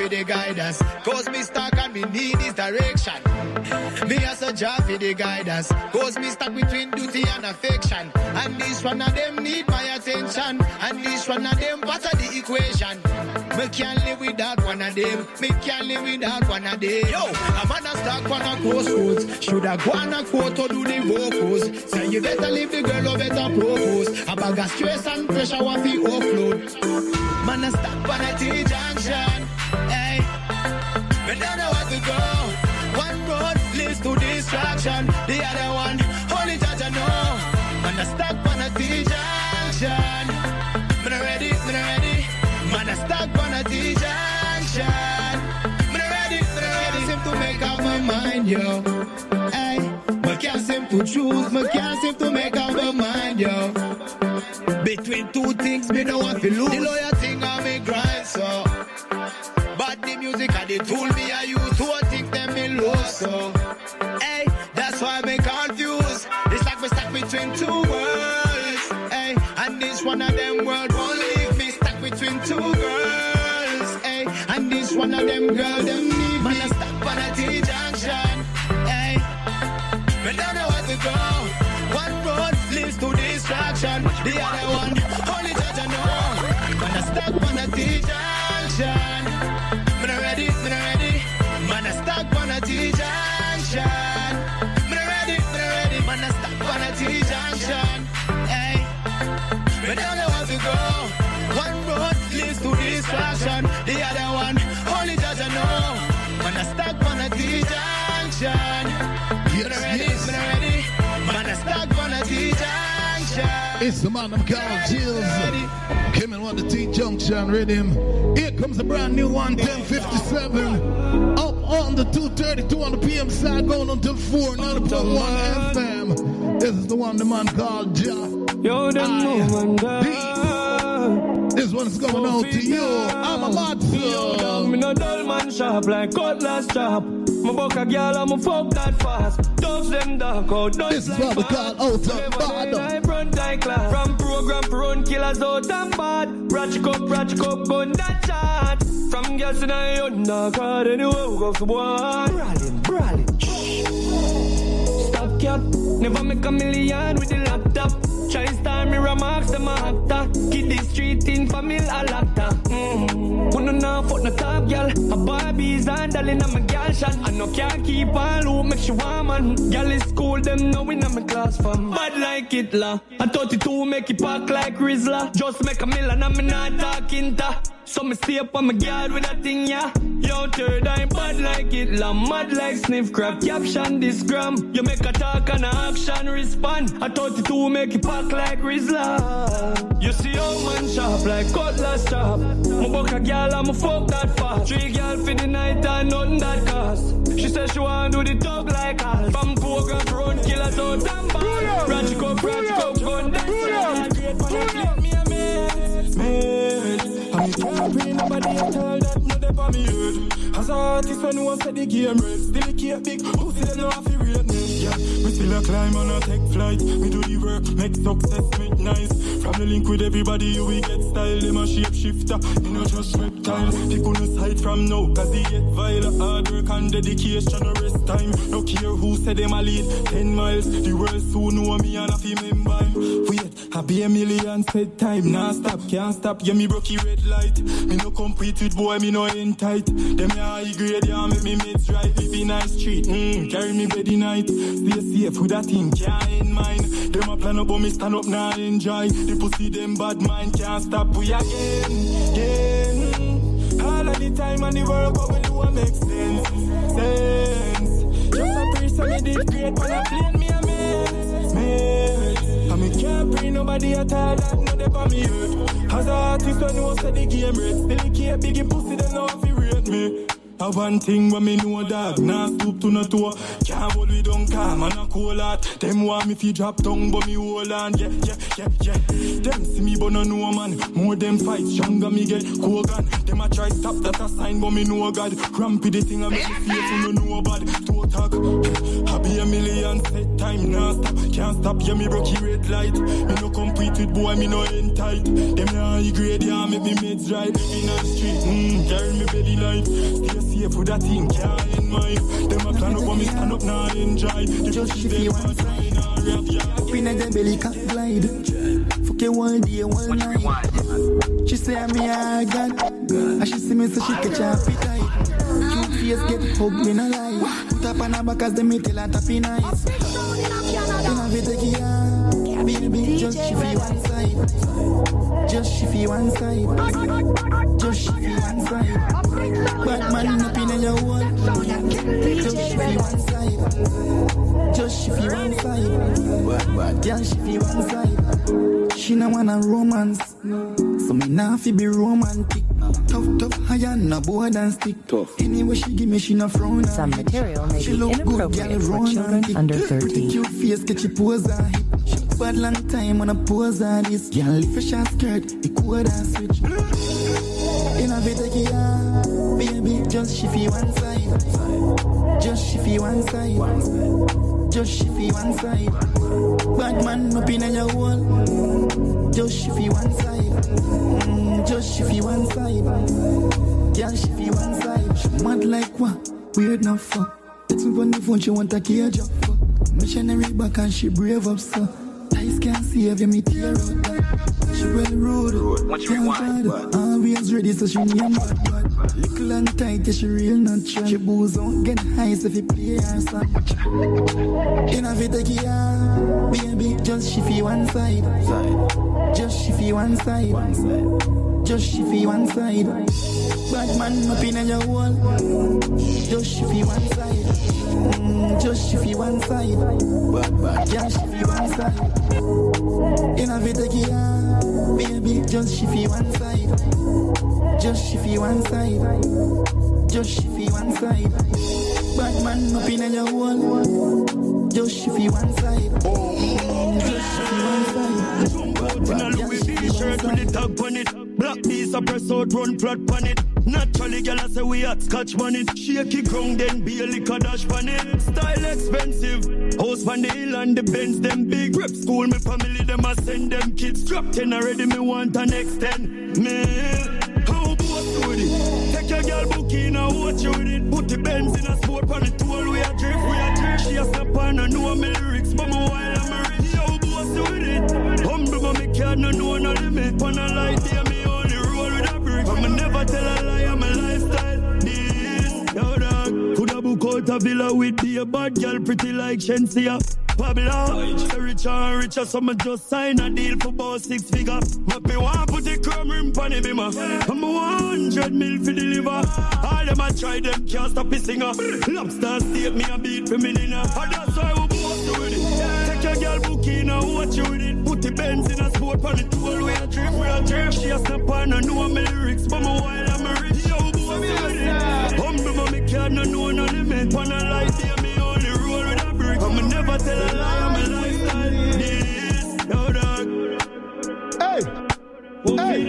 for the guidance. Cause me stuck and me need this direction. Me as a job for the guidance. Cause me stuck between duty and affection. And this one of them need my attention. And this one of them part of the equation. Me can't live without one of them. Me can't live without one of them. Yo, I'm on a stuck on a crossroads. Shoulda go on a quote to do the vocals. Say you better leave the girl or better propose. A bag of stress and pressure what we offload. Man, I stop on a T-junction. Hey, we don't know where to go. One road leads to distraction. The other one, only judge I know. Man, I stop on a T-junction. Me not ready, me not ready. Man, I stop on a T-junction. Me not ready, me not ready. Seem to make up my mind, yo. Hey, me can't seem to choose. Me can't seem to make up my mind, yo. Between two things, me don't want to lose. The lawyer thing I me grind, so. But the music and the tool me I use. Two things them me lose, so. Hey, that's why me confused. It's like we stuck between two worlds. Hey, and this one of them world won't leave me stuck between two girls. Hey, and this one of them girls them need me. Man, I stop on a T-junction. Hey, we don't know where to go. One road leads to distraction. The other one, only judge I know. Man, I stuck on a T-junction. Me not ready, me not ready. Man, I stuck on a T-junction. Me not ready, me not ready. Man, I stuck on a T-junction. Hey, we don't know where to go. One road leads to distraction. The other one, only judge I know. Man, I stuck on a T-junction. Me not ready, me not ready. Man, I stuck on a T-junction. It's the man of God, Jills. Came in on the T-junction rhythm. Here comes a brand new one, 1057. Up on the 232 on the PM side, going until 4, 90.1 FM. This is the one, the man called Ja. Yo, the This one's going out to you. I'm a mad soul. Me no dull man sharp like cutlass chop. My buck a girl and my fuck that fast. Doves them dark out. This is what we call out of bad. From program for run killers out and bad. Ratchet up, gun that chat. From girls in a undercard anywhere we go for one. Brawling. Stop cap. Never make a million with the laptop. Try star me remarks them a actor. Kid the street in family a lacta. Wanna know fuck no top girl. A Barbie's and darling I'm a girl shot. I no can't keep on loop make she want man. Girl is school them knowing I'm a class fam. Bad like Hitler. I 32 make it pack like Rizzler. Just make a million I'm not talking to. So me stay up on my guard with that thing, yeah. Yo, third eye bad like Hitler, mad like sniff crack. Caption this gram. You make a talk and a action respond. I 32 make it pack like Rizzler. You see how man sharp like cutlass chop. My buck a girl and my fuck that fast. 3 girl for the night and nothing that cost. She said she want do the dog like us. From program to run killers out and bad. Ratchet up, gun that shit. Me a mate. I'm can't nobody at all that no they for me head. As an artist when one said the game red. Still keep big, who see them know how to rate me. Yeah, we still a climb and a take flight. We do the work, make success, make nice. From the link with everybody, you will get style. Them a shape shifter, you know just reptile. People no side from now, cause they get vile. Hard work and dedication, no rest time. No care who said them a lead 10 miles. The world soon know me and I feel remember. Wait, I be a million said time. Nah stop, can't stop, yeah me broke red light. Me no compete with boy, me no in tight. Them high grade, yeah, make me mates right. Live in nice street, carry me bed night. Stay safe with that thing, can't in mind. Them a plan up, but me stand up now enjoy. The pussy, them bad mind, can't stop we again. All of the time and the work, but we do a make sense. Just a person me did great, but I blame me a mate. And me can't bring nobody at all that know they for me hurt. As an artist, I know say the game red. Still keep biggie pussy, they know if you rate me. A one thing when me know dog, nah stoop to no toe. Can't hold we don't calm and a cool heart. Them want me fi drop tongue but me hold on. Yeah. Them see me but no know man. More them fight, stronger me get Kogan. Them a try stop that a sign but me know God. Rampy the thing I make me feel to no know bad. To talk, I be a million set time nah stop. Can't stop, yeah me broke red light. Me no compete with boy, me no end tight. Them high grade, yeah make me meds right. Living on the street, carry me belly life. Stay safe with that thing, can't end mine. Them a plan up when me stand up now enjoy. Just shift you one side. Up in the belly can't glide. Fuck you one day, one night. She say I'm me arrogant. And she see me so she catch her appetite. Cute face get hugged in a lie. Put up on her back as them me tell her tappy nice. Then I take it baby, just shift you one side. Just shift you one side. Just shift you one side. Bad man up in your wall. Just shift you one side. Just shift you one side. Bad girl shift you one side. She no wanna romance, so me nah fi be romantic. Tough, higher no board and stick. Tough. Anyway she give me she no frown. Some material may she be look inappropriate good, for children under 13. Pretty cute face, get your pose on hip. She bad long time on a pose on this. Girl lift a short skirt, the code and switch. In a bit of baby, just shift you one side. Just shift you one side. Just shift you one side. Bad man up in your wall. Just shift you one side. Just shift you one side. Girl shift you one side. She mad like what? Weird enough fuck. Text me on the phone, she want a cage up fuck. Missionary back and she brave up so. Ties can't save you, me tear out that. She well rude, can't bad. Always ready so she name bad. Little and tight, yeah, she real natural. She booze on, get high so if you play her song. In a video, baby, just shift you one side. Just shift you one side. Just shift you one side. Bad man up in your wall. Just shift you one side. Just shift you one side. Bad just shift you one side. In a video, baby, just shift you one side. Just shift you one side. Just shift you one side. Bad man up in your wall. Just shift you one side. Just shift you one side. In a Louis V shirt with the tag on it. Black piece of press out, run flat on it. Naturally, girl, I say we hot scotch on it. Shake it ground, then be a liquor dash on it. Style expensive. House on the hill and the Benz, them big. Prep school, me family, them I send them kids. Drop 10 already, me want an extend. Man, how boss with it? Take your girl bookie and watch you with it. Put the Benz in a sport on the tool, we a drift. She a snap on and know my lyrics, but my while I'm a rich. How boss with it? Humble, but me can't know no limit. On a light, yeah, me only roll with a brick. I'ma never tell a lie, I'm a lifestyle. This, yo dog. Coulda book out a villa with be a bad girl, pretty like Shensia. Pablo, richer and richer, so me just sign a deal for about 6 figure. Me want put the chrome rim on the bimmer. I'm 100 mil for deliver. All them I try, them can't stop the singer. Lobster steak me a beat for me dinner. And that's why we both with it. Take your girl booking and watch you with it. Put the Benz in a sport on the tool, we a drift. She a snap on and know my lyrics, but my while I'm a rich. Yo, boy, with it. Humble, but me can't know no limit. On a light, yeah, me only roll with a brick. I'ma never tell a lie, I'm a lifestyle. This, yo, dog. Hey!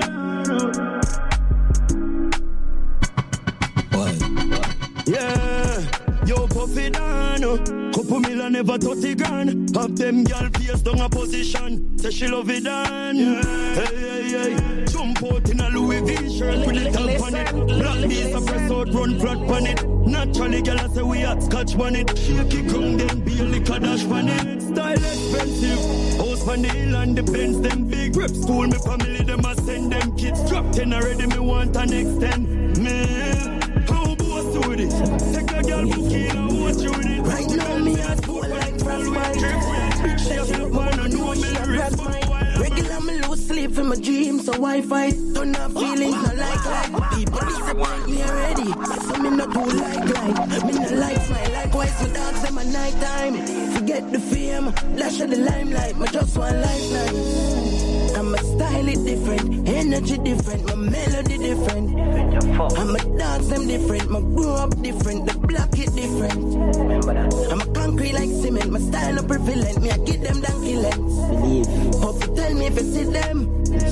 What? Yeah, yo, Puffy Dano. Couple million never 30 grand. Have them girl face down a position. Say she love it done. Yeah. Hey. Jump out in a Louis V shirt with the top on it. Black piece of press out, run flat on it. Naturally, girl, I say we hot scotch on it. Shake it ground, then be a liquor dash on it. Style expensive. House on the hill and the Benz, them big. Prep school, me family, them I send them kids. Drop 10 already, me want an extend. Man, how boss with it? Take a girl bookie and watch you with it. Right now, me a school like frostbite. She a flip on and know me lyrics. Regular me lose sleep for my dreams, so Wi-Fi turn off feelings, no like. People disappoint me already, so me not do like. Me not like smile, likewise with dogs in my night time. Forget the fame, lash of the limelight, me just want lifeline. And my style is different, energy different, my melody different. And my dance them different, my grow up different, the block is different. I'm a concrete like cement, my style no prevalent, me I get them donkey lengths. Hope you tell me if you see them.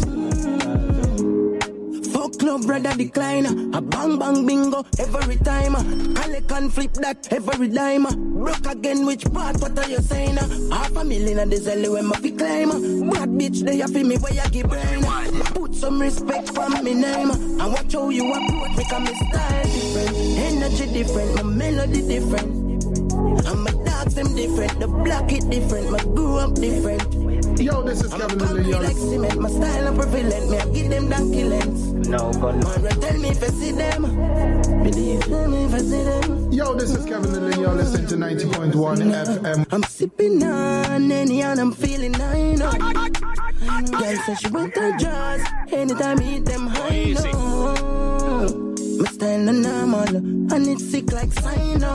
Fuck club brother decliner, a bang bang bingo every time. I can flip that every dime. Broke again, which part, what are you saying? $500,000 and this early when my fi climb. Bad bitch, they have me where you give brain. Put some respect from me name. And watch how you approach, because my style different, energy different, my melody different. And my dogs them different, the block it different, my grew up different. Yo, this is Kevin Lilly, yo. Like cement, my style and prevalent, me I give them donkey lengths. No, God, man, tell me if I see them. Believe me if I see them. Yo, this is Kevin Lilly, yo. Listen to 90.1 FM. I'm sipping on any and I'm feeling high, no. Girl said she want her jaws anytime I eat them high, no. My style no normal and it's sick like Sino.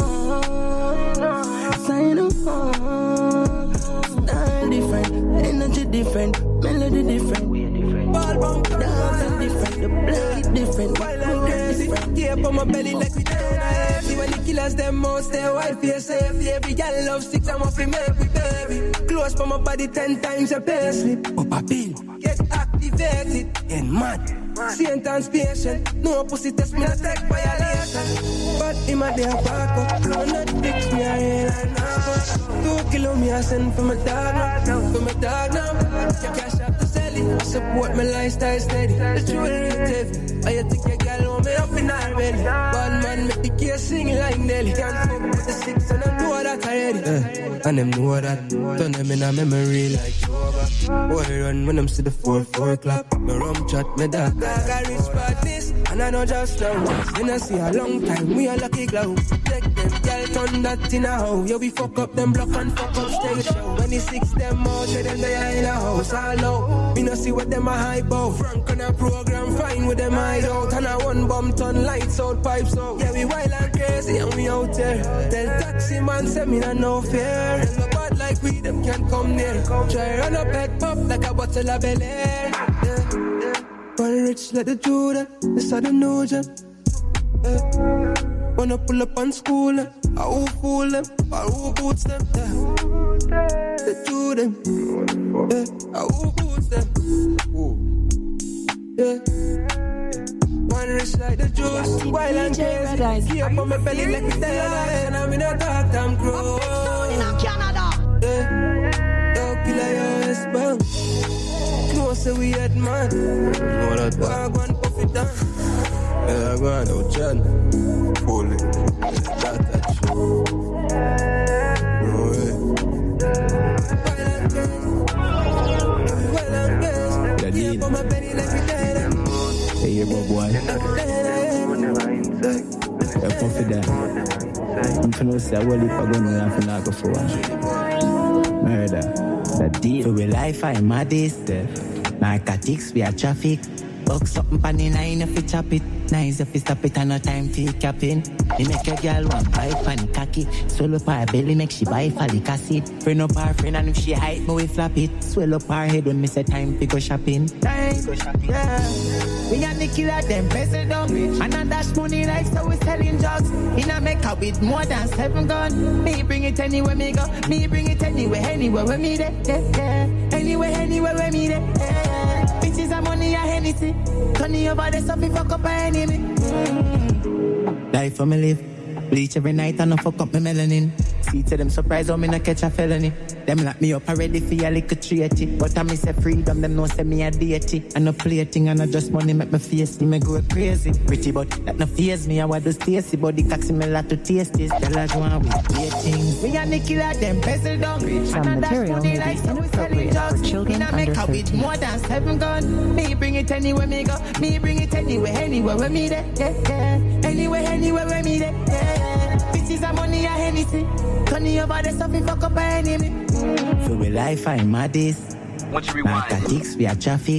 Style different, energy different, melody different. Dance different, the blood is different. Wild and crazy, keep on my belly like we down heavy. When the killers them most stay wife here safety. Every girl love sticks and what we make with baby. Close for my body 10 times your pay slip. Up a bill, get activated and mad. Sentence patient, no pussy test me, no take violation. But him a day back up, no not fix me a real and now. 2 kilo me a send for my dog now, for my dog now. You cash out to sell it, I support my lifestyle steady. The truth relative, I think your girl want me up in her belly. Bad man make the case sing like Nelly. Can't fuck with the 6 and I know that already. And them know that, turn them in a memory like Joga. Boy run when them see the 4 o'clock. Me rum chat, me dog. I reach for this, and I know just now. Then I see a long time, we a lucky glow. Take them, girl, turn that in a hoe. Yo, we fuck up them block and fuck up stage show. When the 6 them out, say them they are in a house all low. Me no see what them a hype out. Frank on a program, fine with them hide out. And a 1 bomb ton lights out, pipes out. Yeah, we wild and crazy, and we out there. Tell taxi man, say me no fear. Them no bad like we, them can't come near. Try run up head pop like a bottle of Bel Air. One rich like the Judah, this are the new gem. Wanna pull up on school, I who fool them, I who boots them. The Judah, I who boots them. One rich like the Juice, wild and crazy. Keep up on my belly like a tail, and I'm in a dark time crew. In Canada. Don't kill your husband. No, say we had man. Why go and puff it down? Yeah, go on, out John. Pull it. That's true. No way. Well, I'm best. Keep on my belly like we dead. Hey, you boy. Yeah, puff it down. I'm finna say, well, if I go no, I'm finna go for one. Murder. The deal. So we life, I'm mad this. Narcotics, we are traffic. Box something pan in line if you chop it. Nice if you stop it and no time for you capping. You make your girl want buy pan cocky. Swell up her belly, make she buy folic acid. Friend up her friend and if she hype me we flap it. Swell up her head when me say time to go shopping. Time go shopping, yeah. We are the killer, them bezel down. And I dash money like so we selling drugs. In a Mecca with more than 7 guns. Me bring it anywhere me go. Me bring it anywhere where me there. Anywhere where me there. Bitches are money and Hennessy. Turning over the stuff, we fuck up an enemy. Life for me live. Bleach every night and I fuck up my melanin. See to them surprise how me not catch a felony. Them lock me up already for a little treaty. But I miss a freedom, them no say me a deity. And no plating and no just money make me face. Me go crazy. Pretty but that no fears me. I want to tasty. But the cock similar to tasties. Tell us one with dating. We are the killer, them bezel down. Some material may be inappropriate for children under 13. More than 7 guns. Me bring it anywhere me go. Me bring it anywhere where me there. Anywhere where me there. Bitches are money and Hennessy. Turning over the stuff, we fuck up an enemy. For we life, I'm mad this. Narcotics, we are traffic.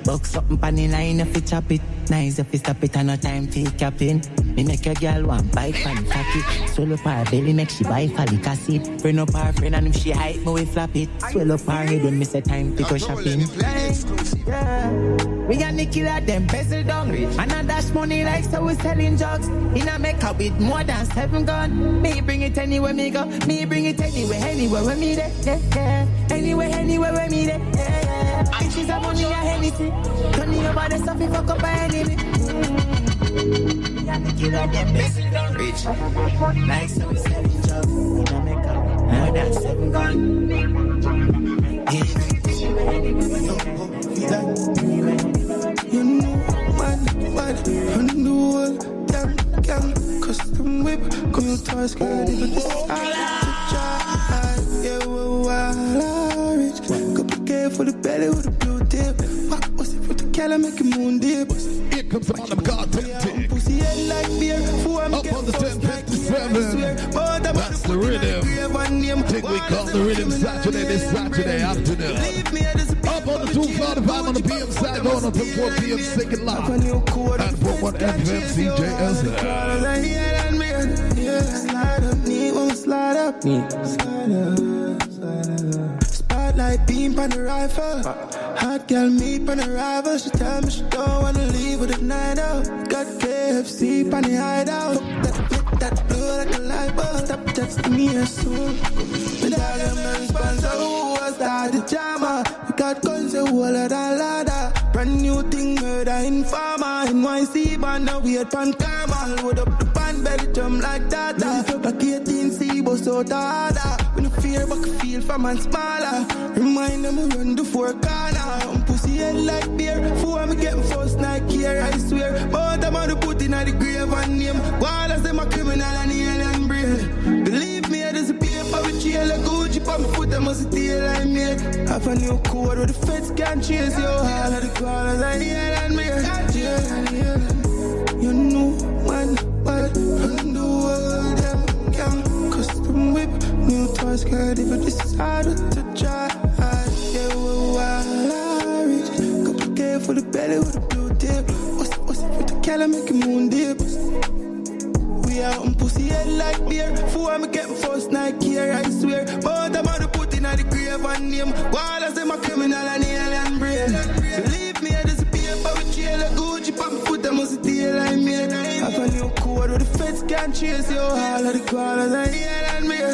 Box something pan the line if you chop it. Nice if you stop it and no time to capping. Me make a girl want bite pan cocky. Swell up her belly make she buy folic acid. Bring up her friend and if she hype me we flap it. Swell up her head when me say time to go shopping. Yeah. We got the killer them bezel down. And I dash money like so we selling drugs. In a make up with more than 7 gun. Me bring it anywhere me go. Me bring it anywhere where me there. Yeah, yeah. Anywhere where me there. Yeah, yeah. If she's a money or anything. Turning over the stuff if I fuck up my enemy. We got the killer them bezel down. Rich. Like so we selling drugs. In a make up more than 7 gun. You know, man, and the whole damn gang. Custom whip, come your toys, girl, even this side to try. Yeah, we're rich. Couple K for the belly with a blue tip. Fuck, what's it with the Cali, make a moon dip. Here comes the bottom goddamn pussy head like beer. Up on the 1057. That's the rhythm. Think we call the rhythm Saturday this Saturday afternoon. Up on the 245 on the PM side, going until 4 PM, second live. And for what FM CJS. Slide up. Spotlight beam on the rifle. Hot girl meet on the rival. She tell me she don't wanna leave with a night out. Got KFC on the hideout. That blue like a light bulb. Stop texting me as soon. The dog and my sponsor who was that the jammer. We got guns and wall of that ladder. Brand new thing, murder informer. NYC band now we at pan karma. Load up the band, belly jump like that. Like 18C, bust out harder. We no fear, but can feel from and smaller. Remind them we run the 4 corner. Pussy head like beer. For me getting first night here, I swear. But I'm on the put in the grave and name. While as them a criminal and alien brain. Believe me, there's a paper with jail a Gucci on my foot. I must steal like me. Have a new code where the feds can't chase you. All of the corners I hear and me. You know, man, but run the world, them gang. Custom whip, new toys, girl, even this is harder to try. Yeah, we're rich. Couple K for the belly with a blue tip. What's it with the Cali, make a moon dip. We out on pussy head like beer. For me getting first night here, I swear. But I'm on the put in the grave and name. While as them a criminal and alien brain. Believe me, there's a paper with jail a Gucci on my foot. I must steal like me. Have a new code where the feds can't chase you. All of the corners I hear and me.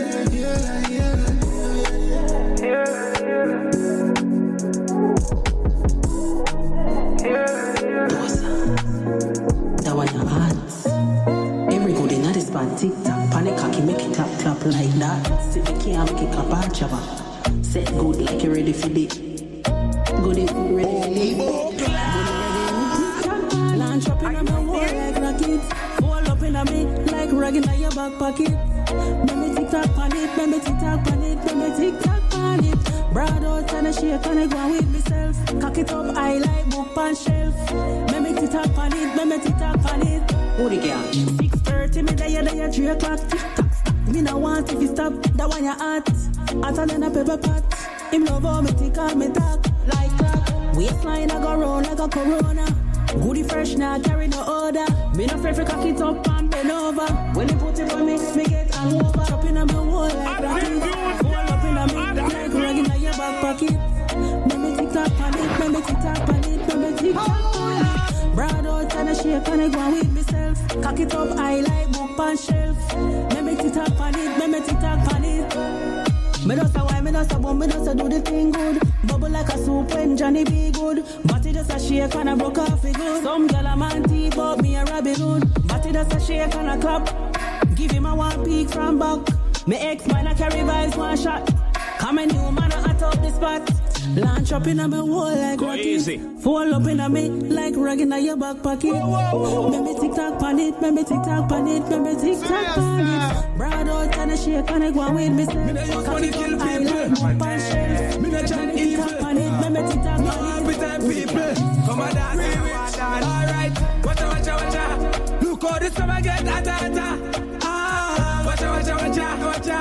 That one your heart. Every good in this bad TikTok. Panic cocky make it clap like that. See me can't make it clap out chaba. Set good like you ready for it. Good it ready for it. Launch up in my wall like rocket. Fall up in me like rag in your back pocket. Let me TikTok on it, let me TikTok on it, let me TikTok on it. Broad out and a shake and I go with myself. Cock it up, I like book on shelf. Let me TikTok on it, let me TikTok on it. Who the girl? 6:30, me there 3 o'clock. TikTok. Me no want if you stop, that one you hot. Hotter than a pepper pot. Him love how me tick on me talk like that. Waistline I go round like a corona. Goody fresh now carry no order. Me no afraid to cock it up and bend over. When you put it on me get hangover. Chopping on my wall like rocket. Fall up in a me like rag in your back pocket. Let me TikTok on it, let me TikTok on it, let me TikTok on it. Broad out and a shake and I go with myself. Cock it up, I like book on shelf. Let me TikTok on it, let me TikTok on it. Me just a wine, me just a bum, me just a do the thing good. Bubble like a soup when Johnny be good. Body just a shake and a broke off it good. Some girl a man teeth but me a Robin Hood. Body just a shake and a clap. Give him a 1 peek from back. Me ex man a carry vibes 1 shot. Come a new man a hot up the spot. Launch up in a me wall like rocket. Fall up in a me like rag in a your back pocket. Let me TikTok on it, let me TikTok on it, let me TikTok on it. Broad out and a shake and I go with me. Me not use money kill people. Me not chat evil. Let me TikTok on it. No appetite people. Come on dance, alright. Watcha. Look how this summer get hotter. Watcha.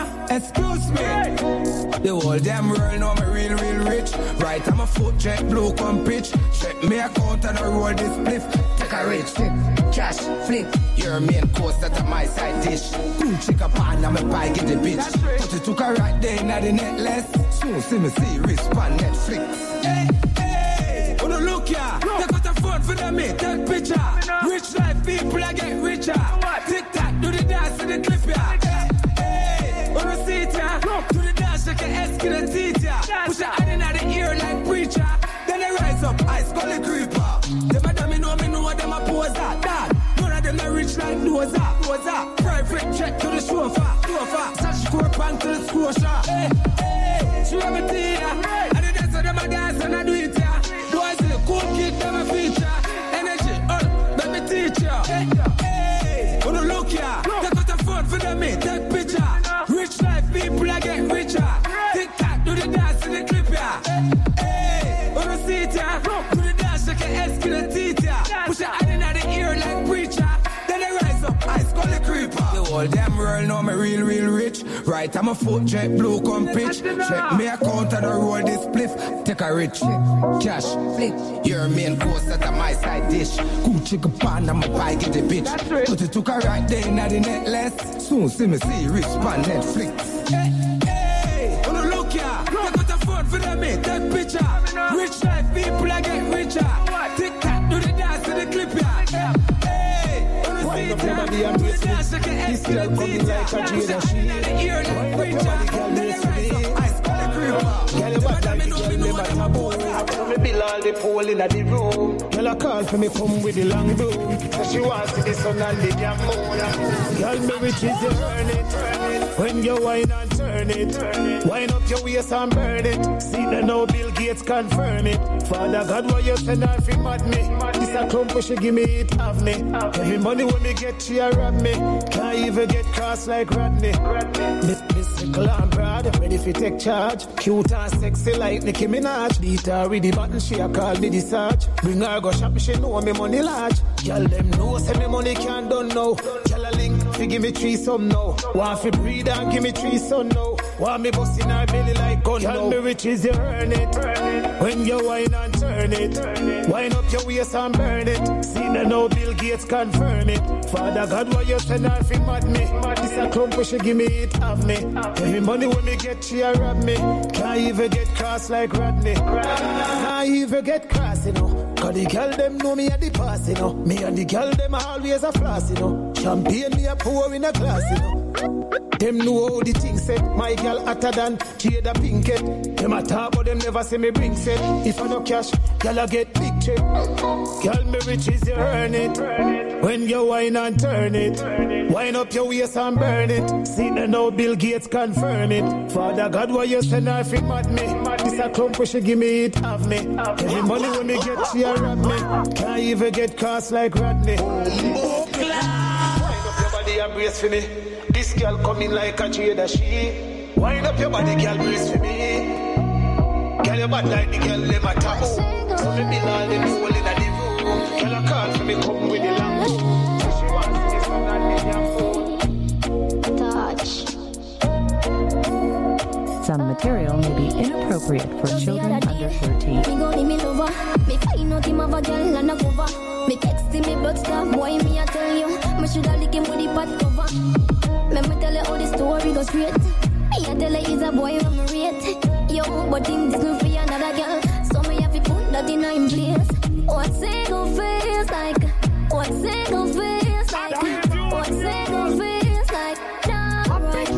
Excuse me. The whole damn world know me real, real rich. Right, I'm a foot jet, blue come pitch. Check me account and I roll this spliff. Take a rich tip, cash, flip. Your main course, that's my side dish. Cool chick up on, I'm a pie, get the bitch. But it took a right there, not the necklace. Soon see me see, respond Netflix. Hey, hey, wanna look ya? They got a phone for them, take picture. Rich life people, I get richer. Tick-tock, do the dance to the clip, ya. Wanna see it, ya? Do the dance, shake your ass, get a teeth, ya. Push your hand in the ear like preacher. Then they rise up, ice, call it creeper. Them a dummy know me know them a pose that. None of them not rich like Noza. Private check to the chauffeur. Such score pan to the squasher. Hey, hey, she have a tea, ya. And the dance of them a dance and I do it, ya. Boys in the cool kid, them a feature. Energy, let me teach ya. Hey, hey, wanna look, ya. They got a phone for them, take picture. Rich life people, I get richer. Tick-tock, do the dance in the clip, ya. Hey, wanna see it, ya. Do the dance, shake your ass, get a teeth, ya. Push your hand in the ear like preacher. Then they rise up, ice, call it creeper. The whole damn world know me real, real rich. Right, I'm a foot jet, blue come pitch. Check me account and I roll this spliff. Take a rich cash, flip. Your main course, that's my side dish. Cool chicken pan, I'm a pie, get the bitch. But it took a right there, not the necklace. Soon see me see, respond Netflix. Hey, hey, wanna look ya? They got a phone for them, take picture. Rich life people, I get richer. Tick-tock, do the dance to the clip, ya. Hey, wanna see it, ya? Do the dance, shake your ass, get a teeth, ya. Push your hand in the ear like preacher. Then they rise up, ice, call it creeper. Girl, you bad like the girl, them at my boy. Me bill all the pole in the room. Girl, I call for me, come with the long boom. So she wants to the sun and the damn moon. Girl, me riches, you earn it. When you whine and turn it. Wind up your waist and burn it. See the no Bill Gates confirm it. Father God, why you send her fi mad me? This a clump she give me it, have me. Every money when me get, she a rob me. Can't even get cross like Rodney. Miss Glam Brad, ready fi take charge. Cute and sexy like Nicki Minaj. Beat her with the button, she a call me the Sarge. Bring her go shop, she know me money large. Girl them know, say me money can't done now. Girl a link, fi give me three some now. Want fi breed and give me three son now. Want me bust in her belly like gun now. Girl me riches, you earn it. When you whine and turn it. Wind up your waist and burn it. See the no Bill Gates confirm it. Father God, why you send her fi mad me? This a clump where she give me it, have me. Every money when me get, she a rob me. Can't even get cross like Rodney. Can't even get cross, you know. Cause the girl them know me at the pass, you know. Me and the girl them always a floss, you know. Champagne me a pour in a glass, you know. Them know how the thing set. My girl hotter than Jada Pinkett. Them a talk but them never see me bring set. If I no cash, girl I get big check. Girl me riches, you earn it. When you whine and turn it. Wind up your waist and burn it. See the no Bill Gates confirm it. Father God, why you send her fi mad me? This a clump where she give me it, have me. Every money when me get, she a rob me. Can't even get cross like Rodney. Wind up your body and brace for me. This girl coming like a Jada she. Wind up your body, girl, brace for me. Girl, you bad like the girl, them a taboo. So me bill all the people in the room. Girl, I call for me, come with the lamb. So she wants this one and the damn food. Touch. Some material may be inappropriate for children under 13. Me go me lover. Me find out him have a girl and a cover. Me text him, me blood stop. Boy, me I tell you, me shoulda lick him with the pot cover. Let me tell you how the story goes straight. Me I tell you he's a boy when me rate. Yo, but him this no for another girl. So me have to put that in him place. What's it go face like? What's it go face like? What's it go face like? What's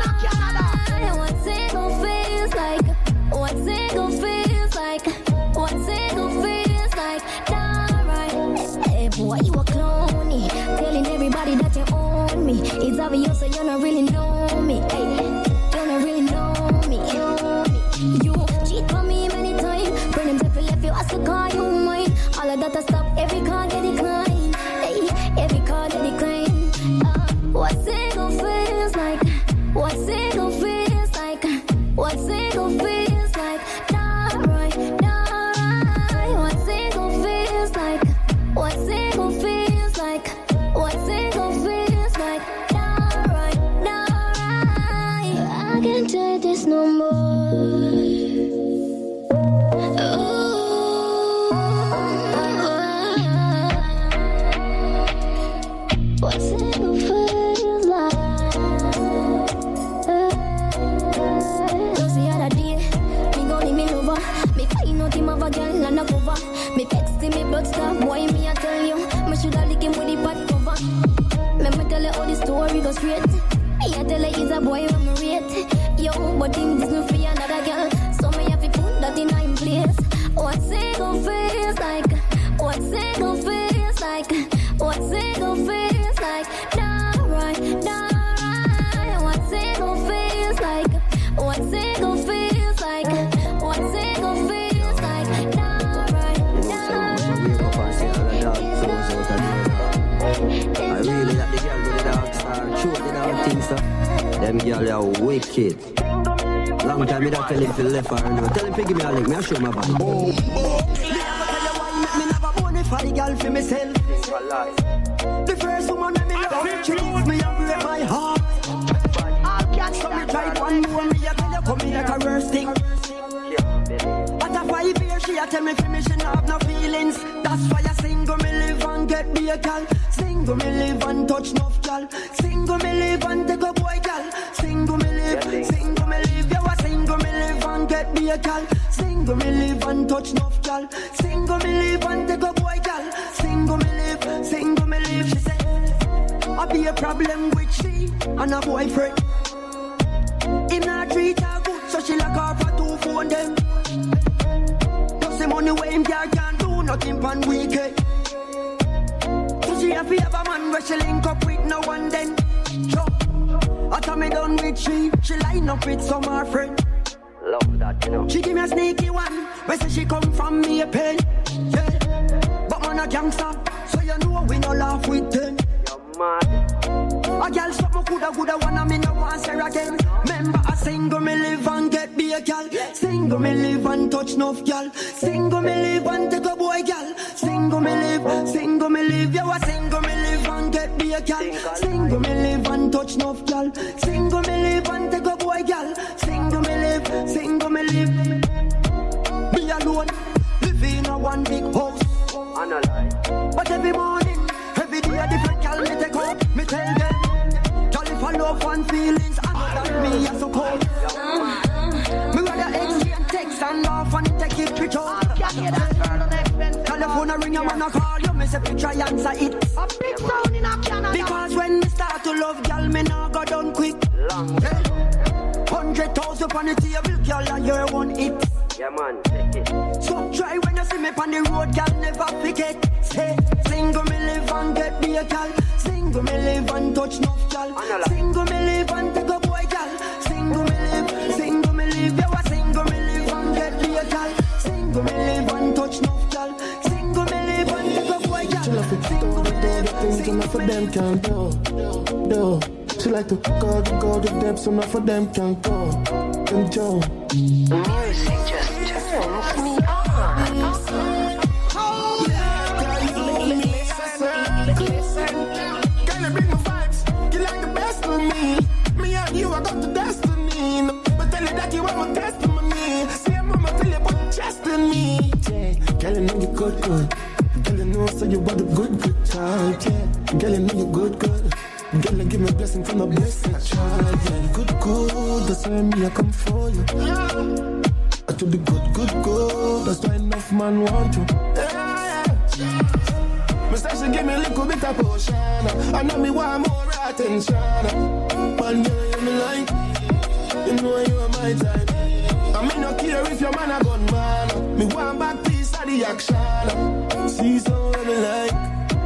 it go face like? What's it go face like? What's it go face like? Right. Hey boy, you a clowny. Telling everybody that you own me. It's obvious so you don't really know me. Hey, you don't really know me. You cheat on me many times. Friend himself left you, I still call you mine. All of that I stop, every call get declined. Hey, every call get declined. What's it go face like? What's it go face like? What's it go face like? Right. What's it go face like? What's it go face like? What's it go face like? Right. this no more. What single feels like? Just the other day, me go leave me lover. Me find out him have a girl and a cover. Me text him, me blood stop. Boy, me I tell you, me shoulda lick him with the pot cover. Me tell you how the story goes straight. Me I tell you he's a boy when me rate. Yo, but him this no free another girl. So me have to put that in my place. What single feels like? What single feels like? What single feels like? Not right, not right. What single feels like? What single feels like? What single feels like? Not right, not I really like the girl with the dark star. Show the dark things up. Them girl are wicked. Long time me that tell him to left or no. Tell him to give me a link, me I show my back. Me never bonafide girl for myself. The first woman that me love, she leaves me and break my heart. I'll catch so me try one more, me a tell you come me like a worst thing. At a 5 years, she a tell me for me she not have no feelings. That's why I single me live and get me a girl. Single me live and touch enough girl. Single me live and take a boy girl. Single me live, single me live. You a single me live and get me a girl. Single me live and touch enough girl. Single me live and take a boy girl. Single me live, single me live. She said, I be a problem with she and a boyfriend. Him not treat her good, so she lock her for 2 phone them. Plus the money where him can't do nothing pan weekend. So she have to have a man where she link up with no one then. Sure. After me done with she line up with some of her friend. Love that, you know. She give me a sneaky one, where say she come from me a pen. Yeah. But man a gangster, so you know we no laugh with them. You're mad. A girl something coulda one and me no want her again. Remember a single me live and get be a girl. Single me live and touch enough girl. Single me live and take a boy girl. Single me live, single me live. You a single me live and get be a girl. Single me live and touch enough girl. Single me live and take a boy girl. Single me live, single me live. Be alone, live in a one big house. But every morning, every day a different girl me take up. Me tell them, girl if I love and feelings, I know that me a so cold. Me rather exchange text and laugh and take it with you. Telephone a ring, you wanna call you, me say fi try answer it. A big sound in a Canada. Because when me start to love, girl me nah go down quick. 100,000 on the table, girl and you're one hit. Yeah man, take it. So try when you see me on the road, girl never forget. Say, single me live and get me a girl. Single me live and touch enough girl. Single me live and take a boy girl. Single me live, single me live. You a single me live and get me a girl. Single me live and touch enough girl. Single me live and take a boy girl. Single me live, single for them can't do. She like to go to depths, so enough for them can't go. Them Joe. Music just turns me on. You are got the destiny. But tell you that you are my testimony. See, mama tell you about trust in me. Yeah, girl, you know you good. Girl, you know so you are the good child. Yeah, girl, you know you good. Girl, you give me a blessing from the blessing child. Yeah, good. That's why me I come for you. I told the good. That's why enough man want you. Yeah. Me say she give me a little bit of potion. I know me want more attention. Man, you me like. You know you are my type. I me no care if your man a gun man. Me want back piece of the action. See so me like.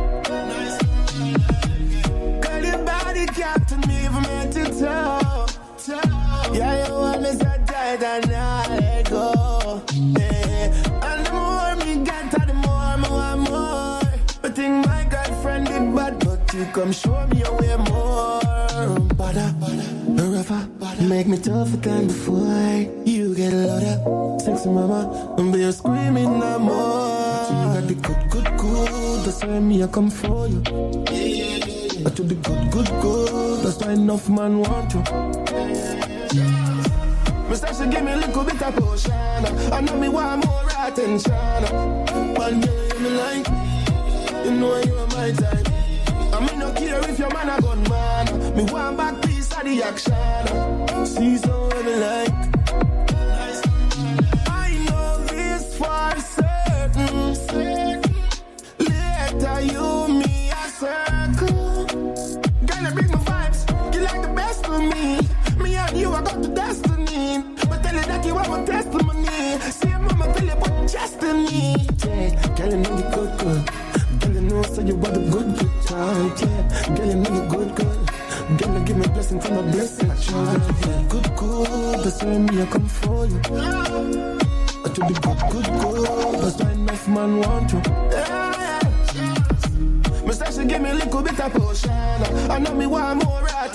Girl, your body captain me from head to toe. Yeah, you want me so tight and I let go. Yeah. And the more me get, the more I want more. I think my girlfriend did bad, but you come show me a way more. Bada, rougher, make me tougher than before. You get a lot of sexy mama, and be screaming no more. You got the good. That's why me I come for you. I told the good. That's why enough man want you. Me say she give me a little bit of potion. I know me want more attention. One girl you me like, you know you are my type. I me no care if your man a gun man. Me want back piece of the action. See so me like. I know this for certain. Later you me a circle. Girl, bring my vibes. You like the best of me. Me and you, I got the destiny. But tell you that you have a testimony. See your mama tell you put trust in me. Yeah, girl, you know you good, good. Girl, you know so you want a good, good time. Yeah, girl, you know you good, good. Girl, you give me a blessing from a blessing. Yeah, good, good. That's why me I come for you. I to be good, good, good. That's why enough man want you. Yeah. Me say she give me a little bit of potion. I know me want more attention.